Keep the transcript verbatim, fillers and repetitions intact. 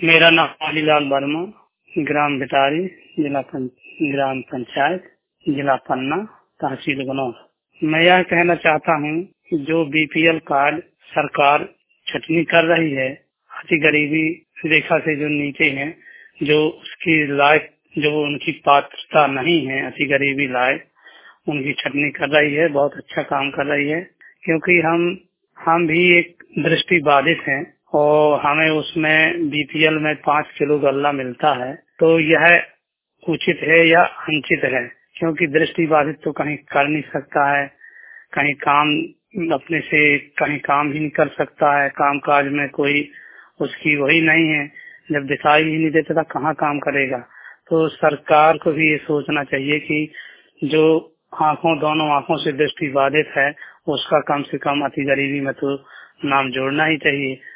मेरा नाम वालीलाल वर्मा, ग्राम भिटारी, जिला पं, ग्राम पंचायत, जिला पन्ना, तहसील गनौर। मैं यह कहना चाहता हूँ कि जो बीपीएल कार्ड सरकार छटनी कर रही है, अति गरीबी रेखा से जो नीचे हैं, जो उसकी लायक, जो उनकी पात्रता नहीं है, अति गरीबी लायक, उनकी छटनी कर रही है। बहुत अच्छा काम कर रही है, क्योंकि हम हम भी एक दृष्टि बाधित हैं और हमें उसमें बीपीएल में पाँच किलो गल्ला मिलता है। तो यह उचित है या अनुचित है? क्योंकि दृष्टि बाधित तो कहीं कर नहीं सकता है, कहीं काम अपने से कहीं काम ही नहीं कर सकता है, काम काज में कोई उसकी वही नहीं है। जब दिखाई ही नहीं देता तो कहाँ काम करेगा? तो सरकार को भी ये सोचना चाहिए कि जो आंखों दोनों आंखों से दृष्टि बाधित है, उसका कम से कम अति गरीबी में तो नाम जोड़ना ही चाहिए।